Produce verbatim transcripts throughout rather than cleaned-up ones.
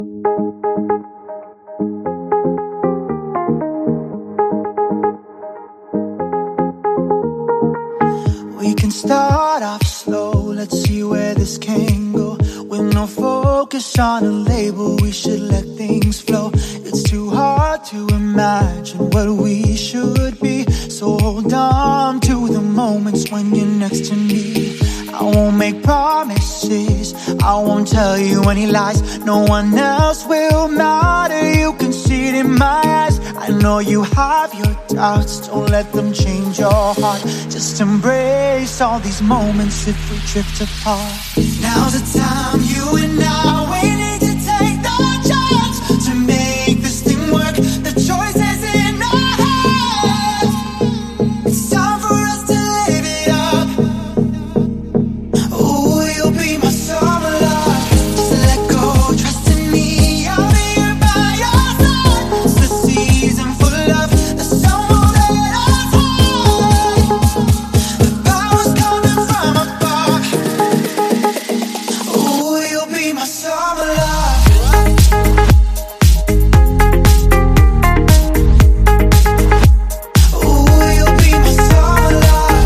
We can start off slow, let's see where this can go. With no focus on a label, we should let things flow. It's too hard to imagine what we should be, so hold on to the moments when you're next to me. I won't make promises, I won't tell you any lies. No one else will matter, you can see it in my eyes. I know you have your doubts, don't let them change your heart. Just embrace all these moments if we drift apart. Now's the time, you and I, we need to take the chance to make this thing work. The choice is in our hands. It's time for us to live it up. Oh, you'll be my summer love. Just let go, trust in me, I'll be here by your side. It's the season for love, the sun won't let us hide. The power's coming from above. Oh, you'll be my summer love. Oh, you'll be my summer love.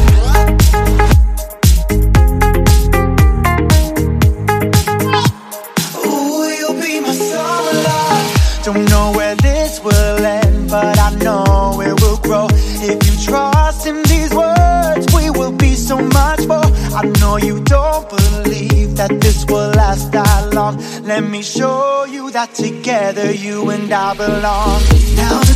Oh, you'll be my summer love. Don't know where this will end, but I know it will grow. If you trust in these words, we will be so much more. I know you don't believe that this will last that long. Let me show you that together you and I belong. Now the